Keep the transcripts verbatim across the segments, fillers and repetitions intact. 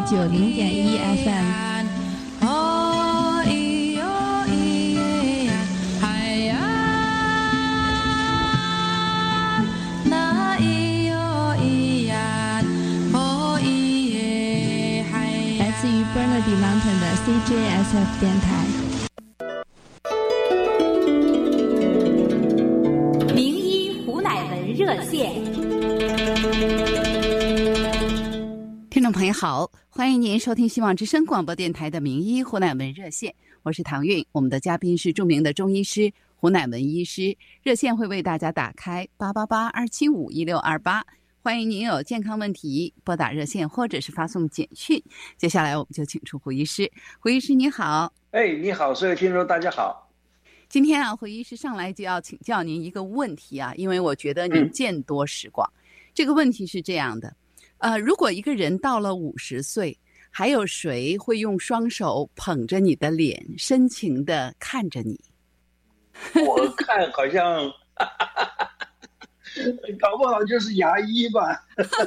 九零点一 F M。Burnaby Mountain 的 C J S F 电台。 名医胡乃文热线。 听众朋友好，欢迎您收听希望之声广播电台的名医胡乃文热线，我是唐韵，我们的嘉宾是著名的中医师胡乃文医师，热线会为大家打开八八八二七五一六二八。欢迎您有健康问题拨打热线或者是发送简讯。接下来我们就请出胡医师。胡医师你好。 哎，你好，所有听众大家好。 今天啊，胡医师上来就要请教您一个问题啊，因为我觉得您见多识广、嗯、这个问题是这样的，呃，如果一个人到了五十岁，还有谁会用双手捧着你的脸深情地看着你？ 我看好像搞不好就是牙医吧。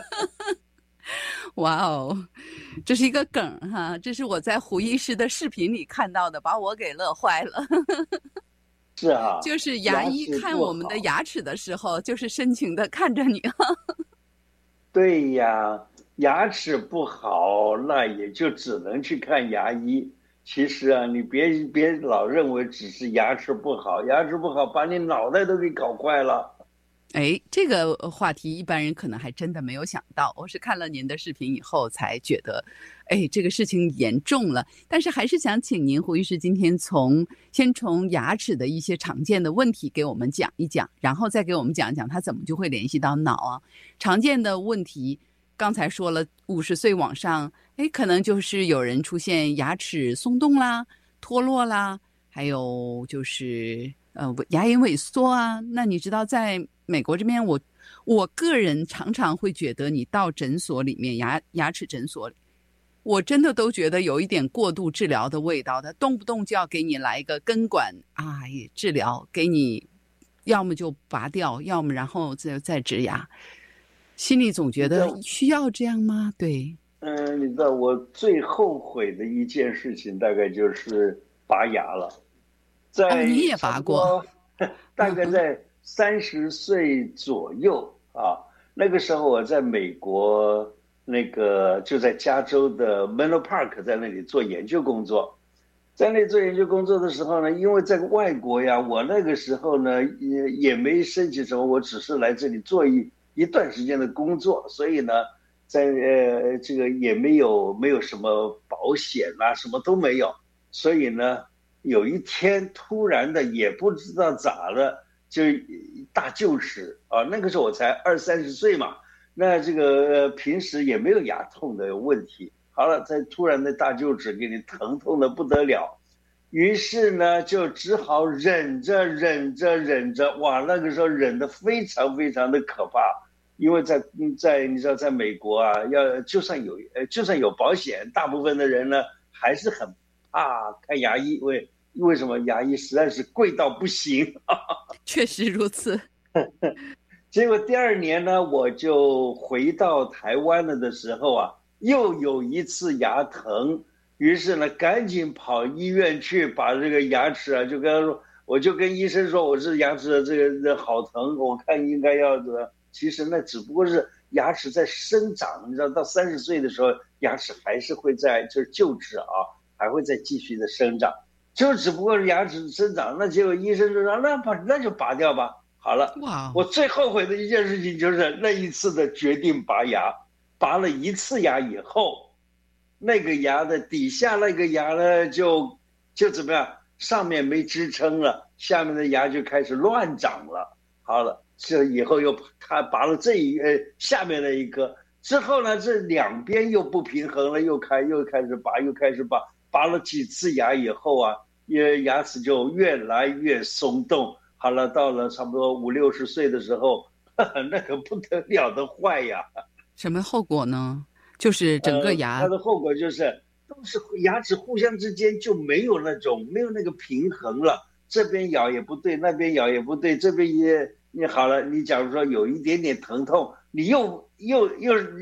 哇哦，这是一个梗哈，这是我在胡医师的视频里看到的，把我给乐坏了。 是啊， 就是牙医看我们的牙齿的时候，就是深情的看着你。 对呀，牙齿不好，那也就只能去看牙医。其实啊，你别别老认为只是牙齿不好，牙齿不好把你脑袋都给搞坏了。 哎，这个话题一般人可能还真的没有想到，我是看了您的视频以后才觉得，哎，这个事情严重了。但是还是想请您胡医师今天从先从牙齿的一些常见的问题给我们讲一讲，然后再给我们讲一讲它怎么就会联系到脑啊。常见的问题刚才说了，五十岁往上，哎，可能就是有人出现牙齿松动啦、脱落啦，还有就是呃牙龈萎缩啊。那你知道在美国这边，我我个人常常会觉得，你到诊所里面牙牙齿诊所里，我真的都觉得有一点过度治疗的味道，他动不动就要给你来一个根管啊治疗，给你要么就拔掉，要么然后再再植牙，心里总觉得需要这样吗？对， 嗯，你知道我最后悔的一件事情，大概就是拔牙了。在、 哦、你也拔过， 大概在三十岁左右啊，那个时候我在美国，那个就在加州的 Menlo Park， 在那里做研究工作。在那里做研究工作的时候呢，因为在外国呀，我那个时候呢也也没申请什么，我只是来这里做一一段时间的工作，所以呢，在呃这个也没有没有什么保险啊，什么都没有。所以呢，有一天突然的也不知道咋了。就大臼齿啊，那个时候我才二三十岁嘛，那这个、呃、平时也没有牙痛的问题。好了，再突然的大臼齿给你疼痛的不得了，于是呢就只好忍着忍着忍着，哇，那个时候忍得非常非常的可怕，因为在在你知道在美国啊，要就算有呃就算有保险，大部分的人呢还是很怕看牙医，为为什么牙医实在是贵到不行。 确实如此。 结果第二年呢，我就回到台湾了的时候啊，又有一次牙疼，于是呢赶紧跑医院去把这个牙齿啊，就跟他说，我就跟医生说我是牙齿的这个这好疼，我看应该要的。其实那只不过是牙齿在生长，你知道到三十岁的时候，牙齿还是会在就是臼齿啊，还会再继续的生长。就只不过是牙齿生长，那结果医生就说那把那就拔掉吧。好了，哇！我最后悔的一件事情就是那一次的决定拔牙，拔了一次牙以后，那个牙的底下那个牙呢就就怎么样，上面没支撑了，下面的牙就开始乱长了。好了，这以后又他拔了这一呃下面的一颗之后呢，这两边又不平衡了，又开又开始拔，又开始拔，拔了几次牙以后啊。也牙齿就越来越松动，好了，到了差不多五六十岁的时候，呵呵那个不得了的坏呀！ 什么后果呢？就是整个牙， 呃、它的后果就是都是牙齿互相之间就没有那种没有那个平衡了，这边咬也不对，那边咬也不对，这边也你好了，你假如说有一点点疼痛，你又又又你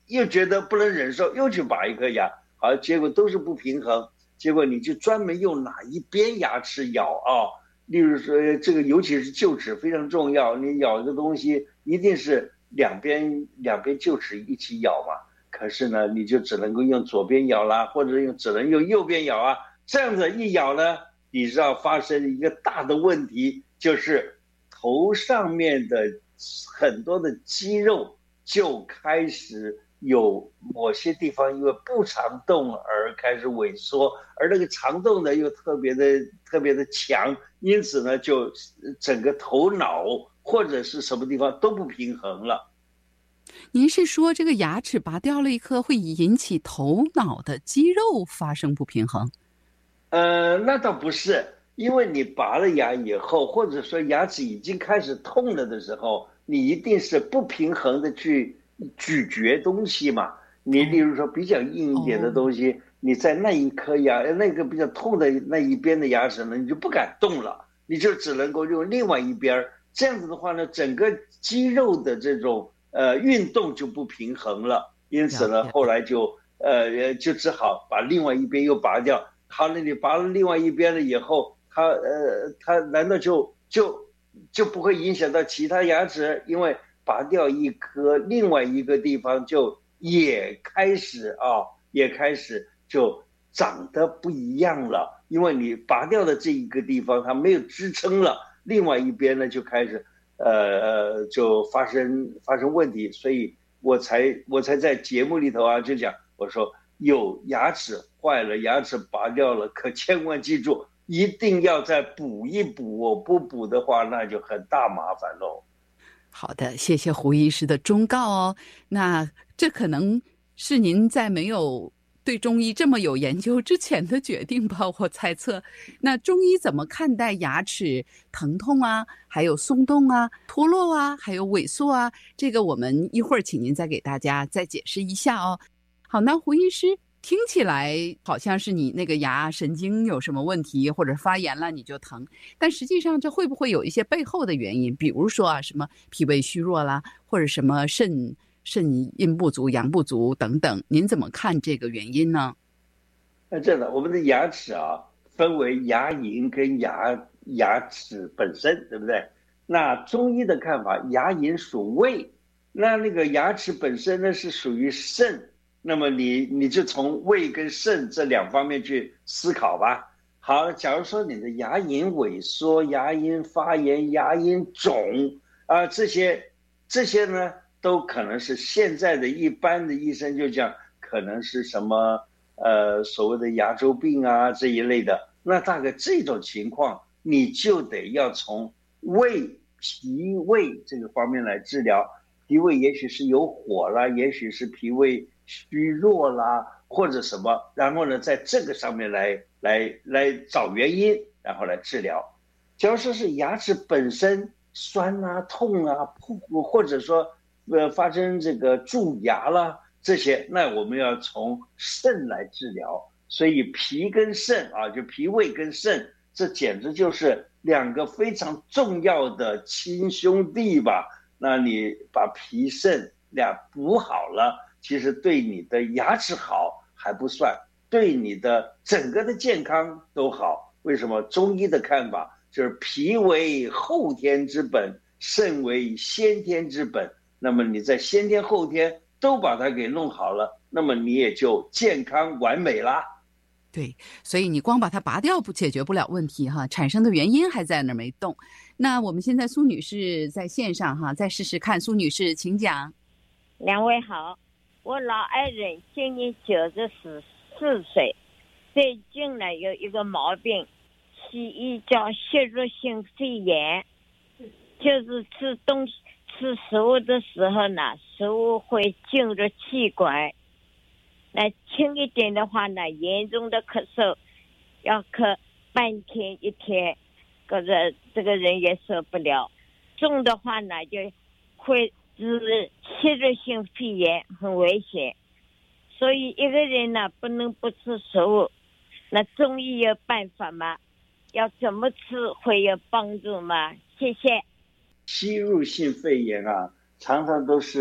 又觉得不能忍受，又去拔一颗牙，好，结果都是不平衡，结果你就专门用哪一边牙齿咬啊？例如说这个尤其是臼齿非常重要，你咬一个东西一定是两边两边臼齿一起咬嘛，可是呢你就只能够用左边咬啦，或者用只能用右边咬啊，这样子一咬呢，你知道发生一个大的问题，就是头上面的很多的肌肉就开始有某些地方因为不常动而开始萎缩，而那个常动的又特别的特别的强，因此呢就整个头脑或者是什么地方都不平衡了。 您是说这个牙齿拔掉了一颗会引起头脑的肌肉发生不平衡？ 呃，那倒不是，因为你拔了牙以后，或者说牙齿已经开始痛了的时候，你一定是不平衡的去咀嚼东西嘛。你例如说比较硬一点的东西，哦、你在那一颗牙那个比较痛的那一边的牙齿呢，你就不敢动了，你就只能够用另外一边。这样子的话呢，整个肌肉的这种呃运动就不平衡了，因此呢，后来就呃就只好把另外一边又拔掉。好，那你拔了另外一边了以后，它呃它难道就就就不会影响到其他牙齿？因为拔掉一颗，另外一个地方就也开始啊，也开始就长得不一样了。因为你拔掉的这一个地方它没有支撑了，另外一边呢就开始呃呃就发生发生问题，所以我才我才在节目里头啊就讲，我说有牙齿坏了，牙齿拔掉了，可千万记住，一定要再补一补，不补的话那就很大麻烦喽。 好的，谢谢胡医师的忠告哦。那这可能是您在没有对中医这么有研究之前的决定吧，我猜测。那中医怎么看待牙齿疼痛啊，还有松动啊、脱落啊，还有萎缩啊？这个我们一会儿请您再给大家再解释一下哦。好，那胡医师，听起来好像是你那个牙神经有什么问题或者发炎了你就疼，但实际上这会不会有一些背后的原因？比如说啊，什么脾胃虚弱啦，或者什么肾肾阴不足、阳不足等等，您怎么看这个原因呢？ 那这样的，我们的牙齿啊，分为牙龈跟牙牙齿本身，对不对？那中医的看法，牙龈属胃，那那个牙齿本身呢是属于肾。那么你你就从胃跟肾这两方面去思考吧。好，假如说你的牙龈萎缩、牙龈发炎、牙龈肿啊、呃，这些这些呢，都可能是现在的一般的医生就讲，可能是什么呃所谓的牙周病啊这一类的。那大概这种情况，你就得要从胃、脾胃这个方面来治疗。脾胃也许是有火啦，也许是脾胃虚弱啦，或者什么，然后呢，在这个上面来来来找原因，然后来治疗。假如说是牙齿本身酸啊、痛啊，或者说呃发生这个蛀牙啦这些，那我们要从肾来治疗。所以脾跟肾啊，就脾胃跟肾，这简直就是两个非常重要的亲兄弟吧。那你把脾肾俩补好了，其实对你的牙齿好还不算，对你的整个的健康都好。为什么？中医的看法就是脾为后天之本，肾为先天之本。那么你在先天后天都把它给弄好了，那么你也就健康完美啦。 对，所以你光把它拔掉不解决不了问题哈，产生的原因还在那儿没动。那我们现在苏女士在线上哈，再试试看。苏女士，请讲。 两位好，我老爱人今年九十四岁，最近呢有一个毛病，西医叫吸入性肺炎，就是吃东西吃食物的时候呢，食物会进入气管。那轻一点的话呢，严重的咳嗽要咳半天一天，或者这个人也受不了。重的话呢，就会是吸入性肺炎，很危险。所以一个人呢，不能不吃食物。那中医有办法吗？要怎么吃会有帮助吗？谢谢。 吸入性肺炎啊，常常都是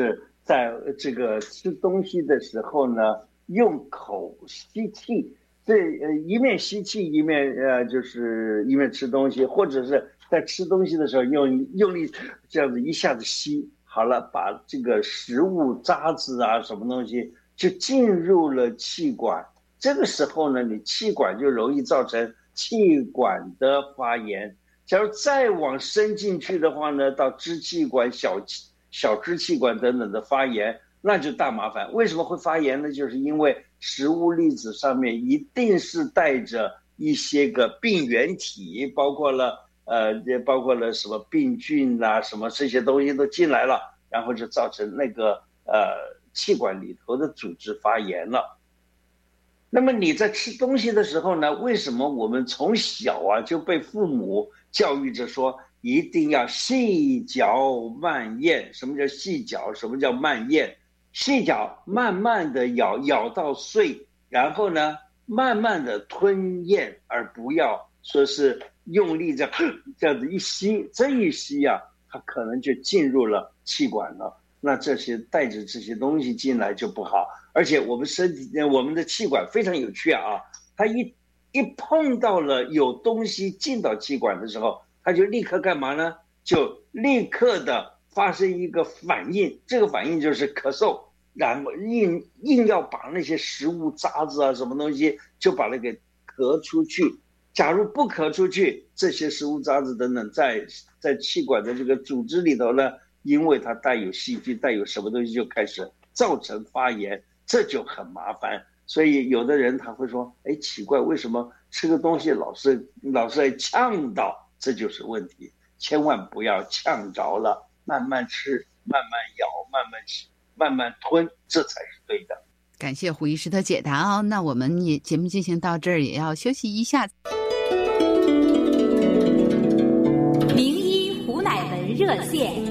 在这个吃东西的时候呢，用口吸气，这呃一面吸气一面呃就是一面吃东西，或者是在吃东西的时候用用力这样子一下子吸，好了，把这个食物渣子啊什么东西就进入了气管。这个时候呢，你气管就容易造成气管的发炎。假如再往深进去的话呢，到支气管、小小支气管等等的发炎，那就大麻烦。为什么会发炎呢？就是因为食物粒子上面一定是带着一些个病原体，包括了呃，包括了什么病菌啊，什么这些东西都进来了，然后就造成那个呃气管里头的组织发炎了。那么你在吃东西的时候呢，为什么我们从小啊就被父母教育着说一定要细嚼慢咽？什么叫细嚼？什么叫慢咽？细嚼，慢慢的咬，咬到碎，然后呢，慢慢的吞咽，而不要说是用力这样这样子一吸，这一吸啊，它可能就进入了气管了。那这些带着这些东西进来就不好。而且我们身体，我们的气管非常有趣啊，它一一碰到了有东西进到气管的时候，它就立刻干嘛呢？就立刻的发生一个反应，这个反应就是咳嗽，然后硬硬要把那些食物渣子啊什么东西就把它给咳出去。假如不咳出去，这些食物渣子等等在在气管的这个组织里头呢，因为它带有细菌，带有什么东西就开始造成发炎。这就很麻烦，所以有的人他会说，哎，奇怪，为什么吃个东西老是老是在呛到？这就是问题，千万不要呛着了，慢慢吃，慢慢咬，慢慢吃，慢慢吞，这才是对的。 感谢胡医师的解答哦。那我们也节目进行到这儿，也要休息一下。 名医胡乃文热线。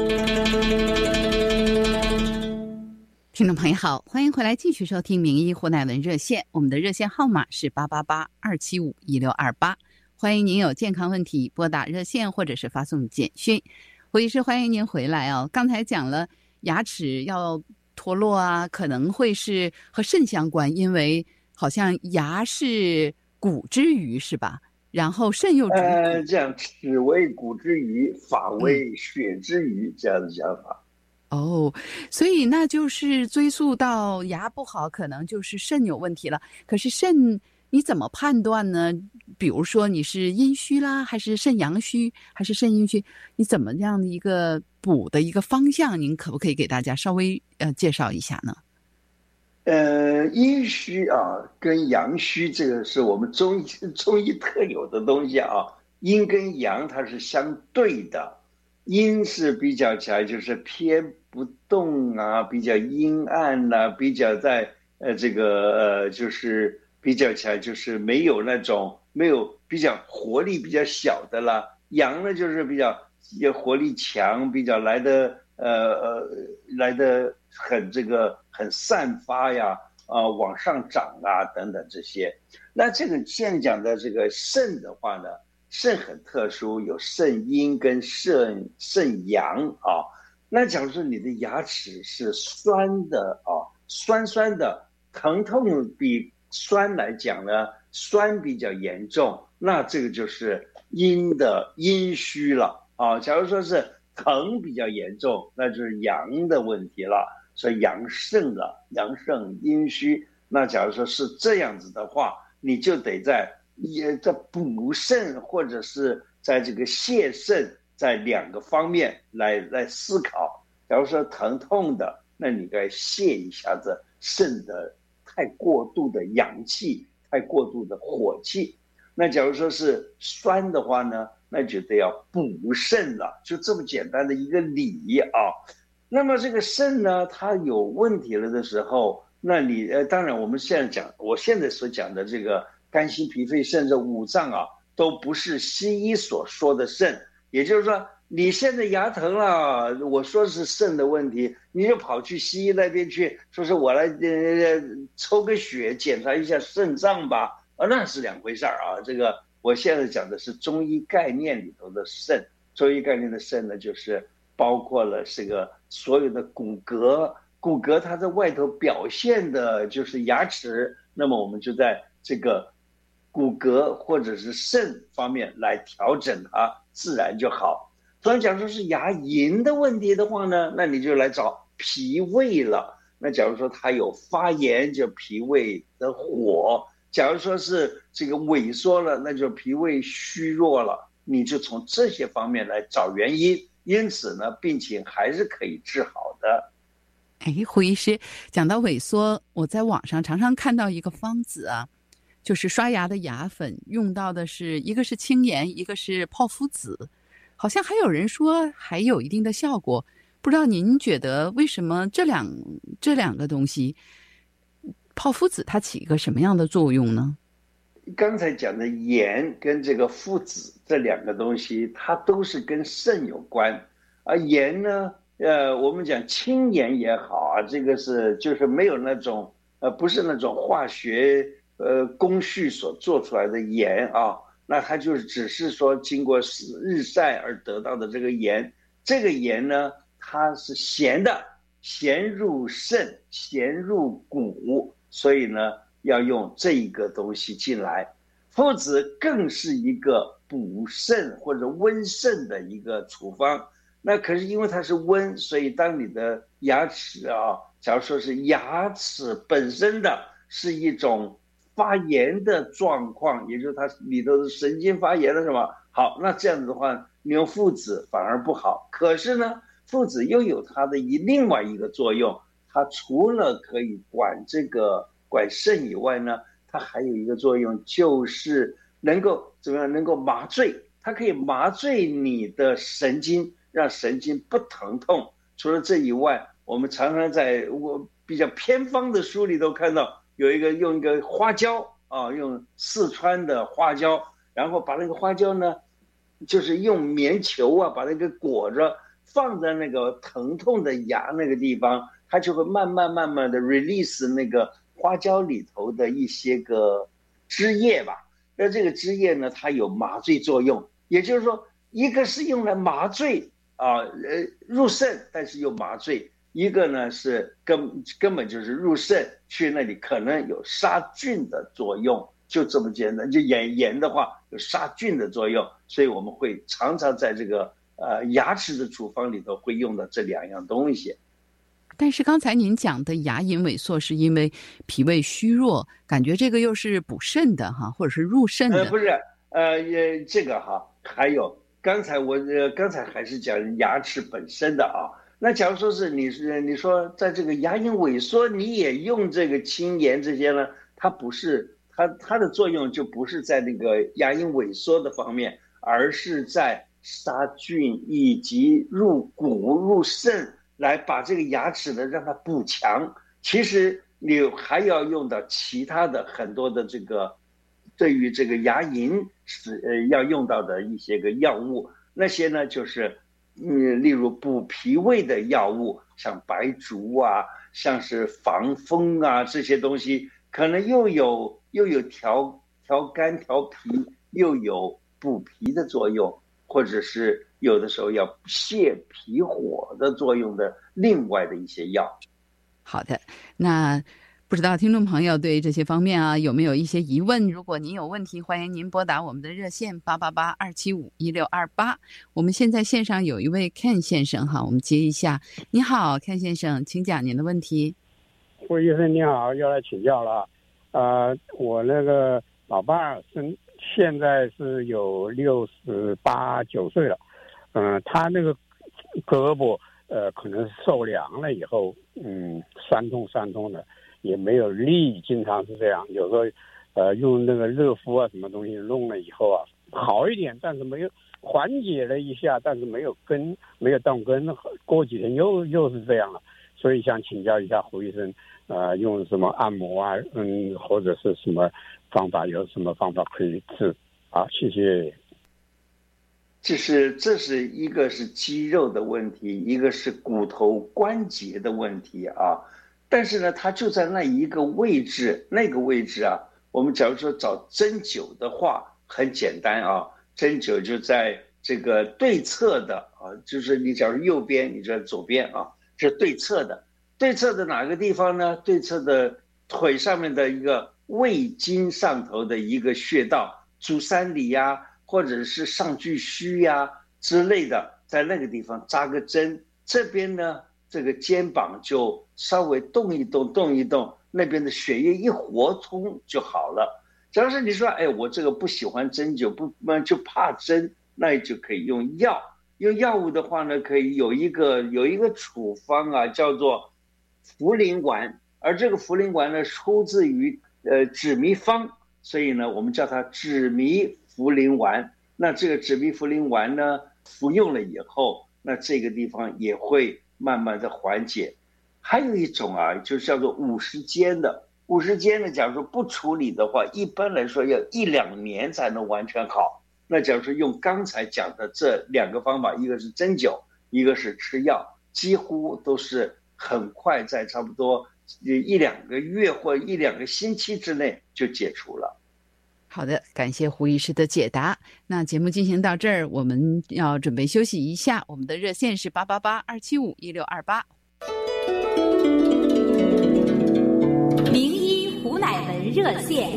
听众朋友好，欢迎回来继续收听名医胡乃文热线，我们的热线号码是八八八二七五一六二八，欢迎您有健康问题拨打热线或者是发送简讯。胡医师，欢迎您回来哦。刚才讲了牙齿要脱落啊，可能会是和肾相关，因为好像牙是骨之余是吧？然后肾又主骨。 呃，这样齿为骨之余，发为血之余，嗯、这样的讲法。 哦，所以那就是追溯到牙不好，可能就是肾有问题了。可是肾你怎么判断呢？比如说你是阴虚啦，还是肾阳虚，还是肾阴虚？你怎么样的一个补的一个方向？您可不可以给大家稍微呃介绍一下呢？ 呃，阴虚啊，跟阳虚这个是我们中医中医特有的东西啊。阴跟阳它是相对的。阴是比较起来就是偏不动啊，比较阴暗啊，比较在呃这个呃就是比较起来就是没有那种没有比较活力比较小的啦。阳呢就是比较活力强，比较来的呃呃来的很这个很散发呀啊、呃、往上涨啊等等这些。那这个现在讲的这个肾的话呢，肾很特殊，有肾阴跟肾肾阳啊。那假如说你的牙齿是酸的啊，酸酸的，疼痛比酸来讲呢，酸比较严重，那这个就是阴的阴虚了啊。假如说是疼比较严重，那就是阳的问题了，所以阳盛了，阳盛阴虚。那假如说是这样子的话，你就得在也在补肾或者是在这个泻肾，在两个方面来来思考。假如说疼痛的，那你该泻一下子肾的太过度的阳气，太过度的火气。那假如说是酸的话呢，那就得要补肾了，就这么简单的一个理啊。那么这个肾呢，它有问题了的时候，那你呃，当然我们现在讲，我现在所讲的这个肝心脾肺肾这五脏啊，都不是西医所说的肾。也就是说，你现在牙疼了，我说是肾的问题，你就跑去西医那边去，说是我来呃抽个血检查一下肾脏吧，啊，那是两回事儿啊。这个我现在讲的是中医概念里头的肾，中医概念的肾呢，就是包括了这个所有的骨骼，骨骼它在外头表现的就是牙齿，那么我们就在这个骨骼或者是肾方面来调整它，自然就好。突然假如说是牙龈的问题的话呢，那你就来找脾胃了。那假如说它有发炎，就脾胃的火；假如说是这个萎缩了，那就脾胃虚弱了。你就从这些方面来找原因，因此呢，病情还是可以治好的。 哎，胡医师讲到萎缩，我在网上常常看到一个方子啊，就是刷牙的牙粉用到的是一个是青盐，一个是泡芙子，好像还有人说还有一定的效果。不知道您觉得为什么这两这两个东西，泡芙子它起一个什么样的作用呢？ 刚才讲的盐跟这个附子这两个东西，它都是跟肾有关。而盐呢，呃，我们讲清盐也好啊，这个是就是没有那种呃，不是那种化学呃工序所做出来的盐啊，那它就是只是说经过日晒而得到的这个盐。这个盐呢，它是咸的，咸入肾，咸入骨，所以呢，要用这一个东西进来。附子更是一个补肾或者温肾的一个处方。那可是因为它是温，所以当你的牙齿啊，假如说是牙齿本身的是一种发炎的状况，也就是它里头的神经发炎了什么，好，那这样子的话，你用附子反而不好。可是呢，附子又有它的一另外一个作用，它除了可以管这个管肾以外呢，它还有一个作用，就是能够怎么样？能够麻醉，它可以麻醉你的神经，让神经不疼痛。除了这以外，我们常常在我比较偏方的书里头看到有一个用一个花椒啊，用四川的花椒，然后把那个花椒呢，就是用棉球啊把那个裹着，放在那个疼痛的牙那个地方，它就会慢慢慢慢的 release 那个花椒里头的一些个汁液吧。那这个汁液呢，它有麻醉作用，也就是说，一个是用来麻醉啊，呃，入肾，但是又麻醉；一个呢是根根本就是入肾，去那里可能有杀菌的作用，就这么简单。就盐盐的话有杀菌的作用，所以我们会常常在这个呃牙齿的处方里头会用到这两样东西。 但是刚才您讲的牙龈萎缩是因为脾胃虚弱，感觉这个又是补肾的哈，或者是入肾的。 呃，不是，呃，也这个哈，还有刚才我呃刚才还是讲牙齿本身的啊。那假如说是你是你说在这个牙龈萎缩，你也用这个清盐这些呢，它不是它它的作用就不是在那个牙龈萎缩的方面，而是在杀菌以及入骨入肾。来把这个牙齿呢让它补强，其实你还要用到其他的很多的这个对于这个牙龈是呃要用到的一些个药物，那些呢就是嗯，例如补脾胃的药物，像白术啊，像是防风啊这些东西，可能又有又有调调肝调脾，又有补脾的作用，或者是有的时候要泻脾火的作用的另外的一些药。 好的，那不知道听众朋友对这些方面啊有没有一些疑问？如果您有问题，欢迎您拨打我们的热线八八八二七五一六二八。我们现在线上有一位 Ken 先生哈，我们接一下。你好 Ken 先生，请讲您的问题。 胡医生你好，又来请教了。呃，我那个老爸是现在是有六十八九岁了，嗯、呃，他那个胳膊呃可能受凉了以后，嗯，酸痛酸痛的，也没有力，经常是这样。有时候呃用那个热敷啊什么东西弄了以后啊好一点，但是没有缓解了一下，但是没有根没有动根，过几天又又是这样了。所以想请教一下胡医生，呃，用什么按摩啊，嗯，或者是什么方法，有什么方法可以治？好，谢谢。 这是这是一个是肌肉的问题，一个是骨头关节的问题啊。但是呢，它就在那一个位置，那个位置啊，我们假如说找针灸的话，很简单啊，针灸就在这个对侧的啊，就是你假如右边，你这左边啊，是对侧的。对侧的哪个地方呢？对侧的腿上面的一个胃经上头的一个穴道，足三里呀、啊，或者是上巨虚呀、啊、之类的，在那个地方扎个针。这边呢，这个肩膀就稍微动一动，动一动，那边的血液一活通就好了。假如是你说，哎，我这个不喜欢针灸，不就怕针，那你就可以用药。用药物的话呢，可以有一个有一个处方啊，叫做茯苓丸，而这个茯苓丸呢，出自于呃止糜方，所以呢，我们叫它止糜茯苓丸。那这个止糜茯苓丸呢，服用了以后，那这个地方也会慢慢的缓解。还有一种啊，就是叫做五十肩的。五十肩呢，假如说不处理的话，一般来说要一两年才能完全好。那假如说用刚才讲的这两个方法，一个是针灸，一个是吃药，几乎都是很快，在差不多一两个月或一两个星期之内就解除了。 好的，感谢胡医师的解答。那节目进行到这儿，我们要准备休息一下。我们的热线是八八八二七五一六二八。 名医胡乃文热线。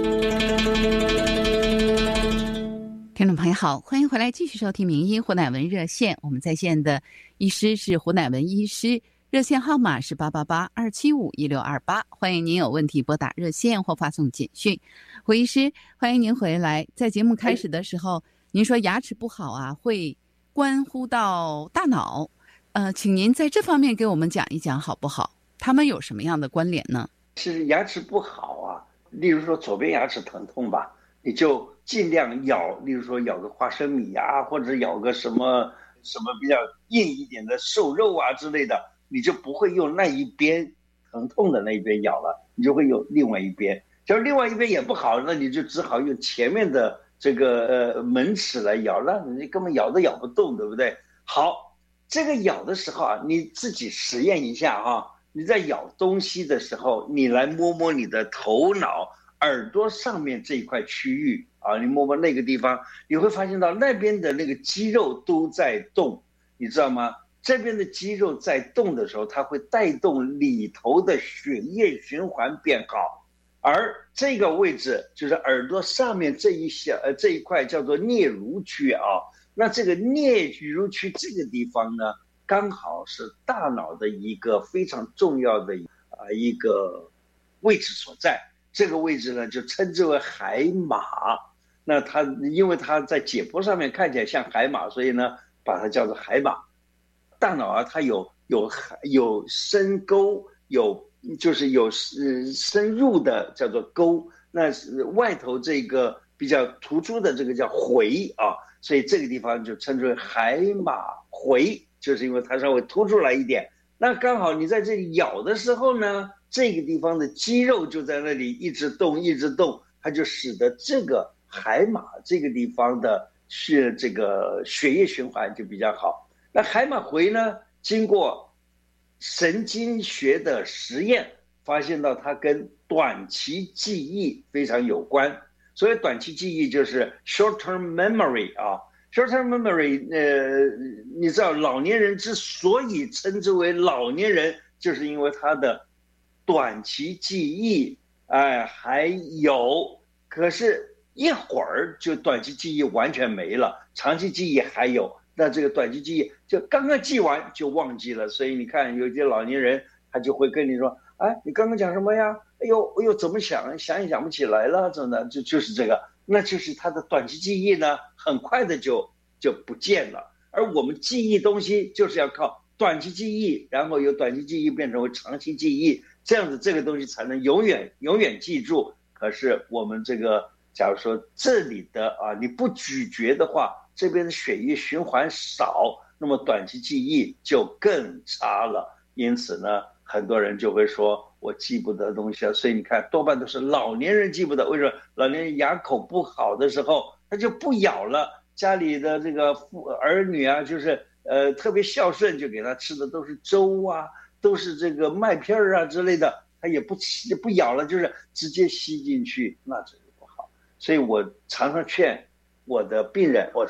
听众朋友好，欢迎回来继续收听名医胡乃文热线。我们在线的医师是胡乃文医师，热线号码是八八八二七五一六二八。欢迎您有问题拨打热线或发送简讯。胡医师，欢迎您回来。在节目开始的时候，您说牙齿不好啊，会关乎到大脑。呃，请您在这方面给我们讲一讲好不好？它们有什么样的关联呢？ 是牙齿不好啊，例如说左边牙齿疼痛吧，你就尽量咬，例如说咬个花生米啊，或者咬个什么什么比较硬一点的瘦肉啊之类的，你就不会用那一边疼痛的那一边咬了，你就会有另外一边。假如另外一边也不好，那你就只好用前面的这个呃门齿来咬，那你根本咬都咬不动，对不对？好，这个咬的时候啊，你自己实验一下啊，你在咬东西的时候，你来摸摸你的头脑、耳朵上面这一块区域啊，你摸摸那个地方，你会发现到那边的那个肌肉都在动，你知道吗？这边的肌肉在动的时候，它会带动里头的血液循环变好，而这个位置就是耳朵上面这一小呃这一块叫做颞颅区啊。那这个颞颅区这个地方呢，刚好是大脑的一个非常重要的啊一个位置所在。这个位置呢，就称之为海马。那它因为它在解剖上面看起来像海马，所以呢，把它叫做海马。大脑啊，它有有有深沟，有就是有呃深入的叫做沟，那外头这个比较突出的这个叫回啊，所以这个地方就称之为海马回，就是因为它稍微突出来一点。那刚好你在这里咬的时候呢，这个地方的肌肉就在那里一直动一直动，它就使得这个海马这个地方的血这个血液循环就比较好。那海马回呢，经过神经学的实验发现到它跟短期记忆非常有关。所谓短期记忆就是 short-term memory 啊 ，short-term memory， 呃，你知道老年人之所以称之为老年人，就是因为他的短期记忆，哎、呃，还有，可是一会儿就短期记忆完全没了，长期记忆还有，那这个短期记忆就刚刚记完就忘记了，所以你看有些老年人他就会跟你说，哎，你刚刚讲什么呀？哎呦，哎呦，怎么想想也想不起来了，真的就就是这个，那就是他的短期记忆呢，很快的就就不见了。而我们记忆东西就是要靠短期记忆，然后由短期记忆变成为长期记忆，这样子这个东西才能永远永远记住。可是我们这个，假如说这里的啊，你不咀嚼的话，这边的血液循环少，那么短期记忆就更差了。因此呢，很多人就会说我记不得东西了，所以你看多半都是老年人记不得。为什么？老年人牙口不好的时候他就不咬了，家里的这个父儿女啊，就是呃特别孝顺，就给他吃的都是粥啊，都是这个麦片啊之类的，他也不吃不咬了，就是直接吸进去，那这就不好。所以我常常劝我的病人，我说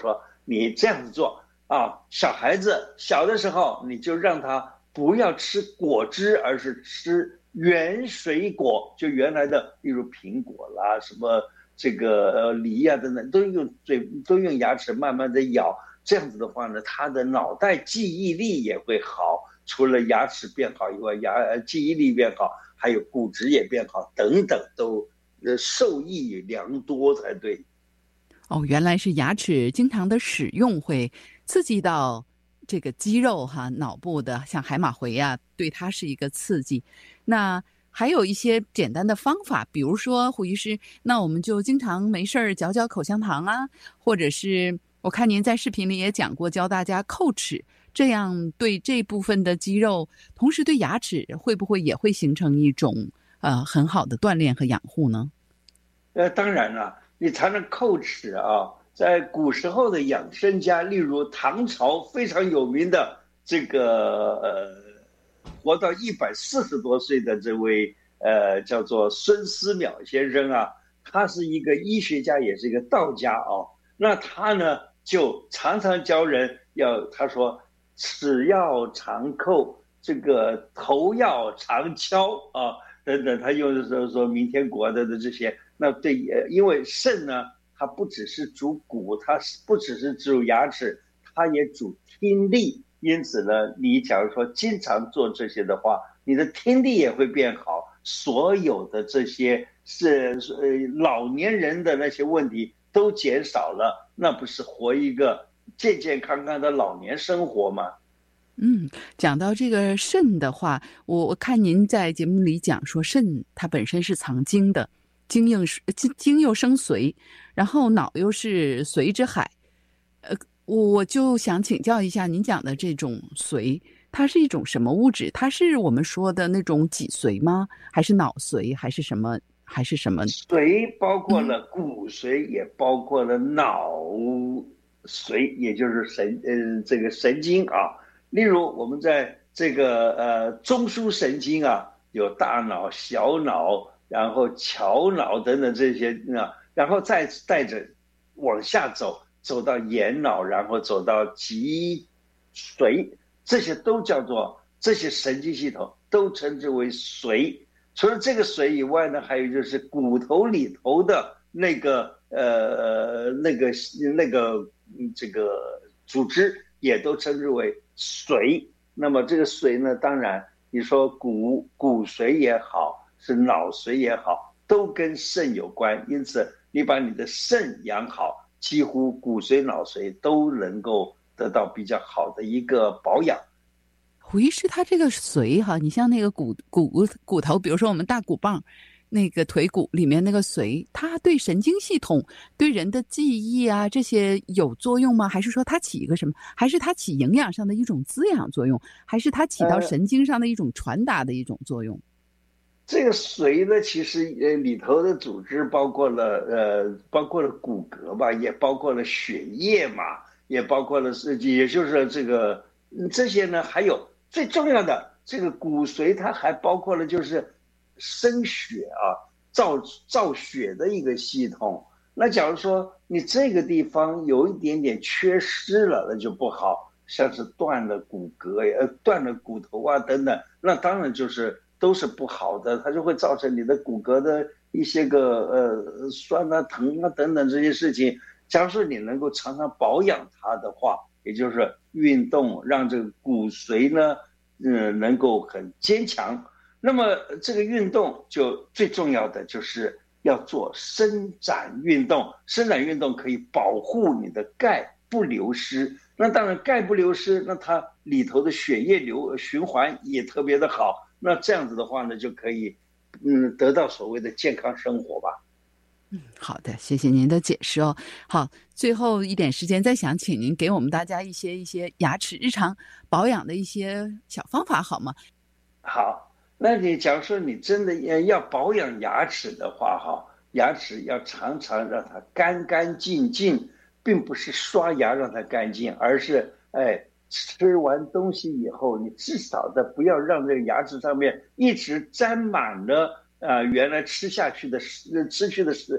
你这样子做啊，小孩子小的时候你就让他不要吃果汁，而是吃原水果，就原来的，例如苹果啦，什么这个呃梨啊等等，都用嘴都用牙齿慢慢的咬，这样子的话呢，他的脑袋记忆力也会好，除了牙齿变好以外，牙记忆力变好，还有骨质也变好，等等，都呃受益良多才对。 哦，原来是牙齿经常的使用会刺激到这个肌肉哈，脑部的像海马回啊，对它是一个刺激。那还有一些简单的方法，比如说胡医师，那我们就经常没事儿嚼嚼口香糖啊，或者是我看您在视频里也讲过，教大家叩齿，这样对这部分的肌肉，同时对牙齿会不会也会形成一种呃很好的锻炼和养护呢？ 呃，当然了，你才能叩齿啊。在古时候的养生家，例如唐朝非常有名的这个呃，活到一百四十多岁的这位呃，叫做孙思邈先生啊，他是一个医学家，也是一个道家啊。那他呢，就常常教人要，他说齿要常叩，这个头要常敲啊，等等，他用的时候说明天国的的这些。那对，因为肾呢，它不只是主骨，它不只是主牙齿，它也主听力。因此呢，你假如说经常做这些的话，你的听力也会变好，所有的这些是呃老年人的那些问题都减少了，那不是活一个健健康康的老年生活吗？ 嗯，讲到这个肾的话，我我看您在节目里讲说，肾它本身是藏精的。精硬精精又生髓，然后脑又是髓之海，呃，我就想请教一下，您讲的这种髓，它是一种什么物质？它是我们说的那种脊髓吗？还是脑髓？还是什么？还是什么？ 髓包括了骨髓，嗯、也包括了脑髓，也就是神呃这个神经啊。例如我们在这个呃中枢神经啊，有大脑、小脑。然后桥脑等等这些啊，然后再带着往下走，走到眼脑，然后走到脊髓，这些都叫做这些神经系统都称之为髓。除了这个髓以外呢，还有就是骨头里头的那个呃那个那个这个组织也都称之为髓。那么这个髓呢，当然你说骨骨髓也好。是脑髓也好，都跟肾有关，因此你把你的肾养好，几乎骨髓、脑髓都能够得到比较好的一个保养。 胡医师，他这个髓哈，你像那个骨骨骨头，比如说我们大骨棒，那个腿骨里面那个髓，它对神经系统、对人的记忆啊这些有作用吗？还是说它起一个什么？还是它起营养上的一种滋养作用？还是它起到神经上的一种传达的一种作用？呃这个髓呢，其实呃里头的组织包括了呃包括了骨骼吧，也包括了血液嘛，也包括了是也就是这个这些呢，还有最重要的这个骨髓，它还包括了就是生血啊，造造血的一个系统。那假如说你这个地方有一点点缺失了，那就不好，像是断了骨骼呀、断了骨头啊等等，那当然就是。都是不好的，它就会造成你的骨骼的一些个呃酸啊、疼啊等等这些事情。假如说你能够常常保养它的话，也就是运动，让这个骨髓呢，呃，能够很坚强。那么这个运动就最重要的就是要做伸展运动，伸展运动可以保护你的钙不流失。那当然钙不流失，那它里头的血液流循环也特别的好。那这样子的话呢，就可以，嗯，得到所谓的健康生活吧。 嗯，好的，谢谢您的解释哦。好，最后一点时间，再想请您给我们大家一些一些牙齿日常保养的一些小方法，好吗？ 好，那你假如说你真的要保养牙齿的话，哈，牙齿要常常让它干干净净，并不是刷牙让它干净，而是哎。吃完东西以后，你至少的不要让这个牙齿上面一直沾满了啊、呃、原来吃下去的吃去的食